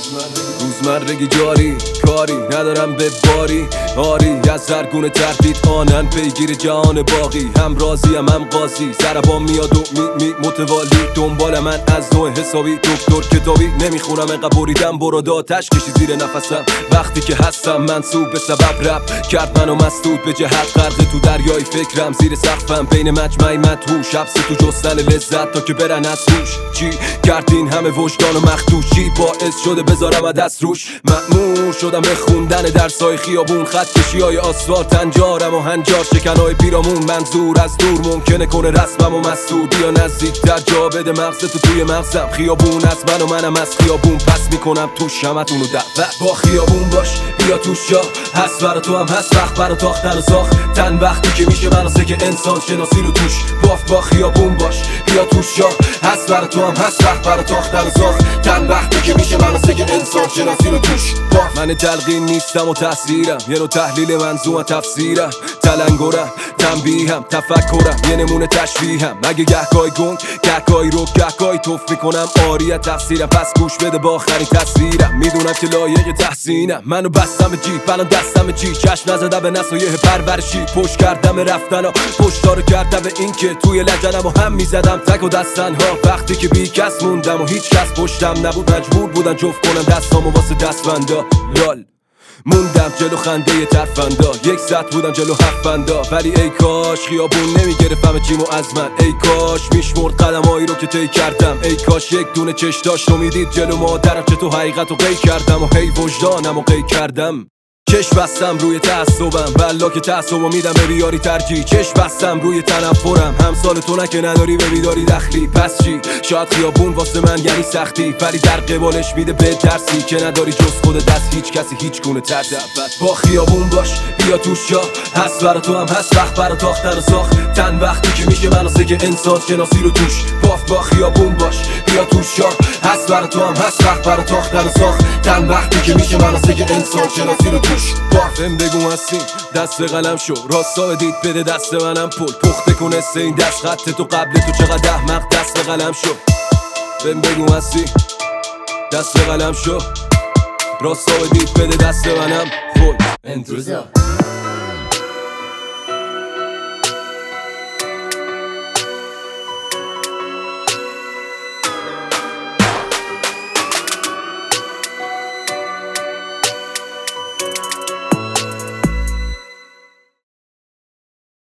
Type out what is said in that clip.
روزمرگی جاری کاری ندارم به باری آری از هر گونه تردید آنن پیگیر جهان باقی هم راضیم هم قاضی ضربان میاد و می متوالی دنبال من از نوع حسابی دکتر کتابی نمیخونم انقدر بریدم برو آتش کشی زیر نفسم وقتی که هستم منصوب به سبب رپ کرد منو مسدود به جهت غرق تو دریای فکرم زیر سقفم بین مجمعی مدهوش حبس تو جستن لذت تا که برن از روش چی کردین همه وجدان و مخدوش چی باعث شده بذارم دست روش مأمور شدم به خوندن درسای خیابون خط کشی های آسفالت هنجارم و هنجار شکنای پیرامون منظور از دور ممکنه کنه رسمم و مسئول بیا نزدیک در جا بده مغزتو توی مغزم خیابون از من و منم از خیابون پس میکنم توش همتونو دعوت با خیابون باش بیا توش جا هست برا تو هم هست وقت برا تاختن و ساختن وقتی که میشه مناسه که انسان شناسی رو توش با خیابون باش بیا توش جا هست برا تو هم هست وقت برا تاختن و ساختن وقتی که میشه مناسه که انسان شناسی رو توش من تلقین نیستم و تحصیرم یه نوع تحلیل منظوم تفسیرم تلنگرم تنبیهم تفکرم یه نمونه تشبیهم اگه گهگاهی گنگ گهگاهی رو گهگاهی توف میکنم آریت تقصیرم پس گوش بده با آخرین تصویرم میدونم که لایق تحسینم منو بستم جیب الان دستم چی چشم نزدم به نصایح پرورشی پشت کردم رفتن ها پشتارو کردم به این که توی لجنم و هم میزدم تک و دستن ها وقتی که بی کس موندم و هیچ کس پشتم نبود مجبور بودن جفت کنم دستامو واسه دستبندا لال موندم جلو خنده ترفندا یک ساعت بودم جلو حرفندا ولی ای کاش خیابون نمیگرفت همه چیمو از من ای کاش میشمرد قدمایی رو که طی کردم ای کاش یک دونه چش داشت و میدید جلو مادرم چه تو حقیقت رو قی کردم و هی وجدانم رو قی کردم چش بستم روی تعصبم بلا که تعصبو میدم به بیاری ترجیح چش بستم روی تنفرم همسال تو که نداری به بیداری دخلی پس چی شاید خیابون واسه من یعنی سختی ولی در قبالش میده به درسی که نداری جز خود دست هیچ کسی هیچ گونه ترس با خیابون باش بیا توش جا هست برا تو هم هست وقت برا تاختن و ساختن وقتی که میشه مناسه که انسان شناسی رو توش با خیابون باش بیا توش جا هست برا تو هم هست وقت برا تاختن و ساختن وقتی که میشه مناسه که انسان شناسی رو توش بهم بگو هستیم دست قلم شو راستا دید بده دست منم پل پخته کنه این دست خط تو قبل تو چقدر احمق دست قلم شو بهم بگو هستی دست قلم شو راستا دید بده دست منم پل انتظار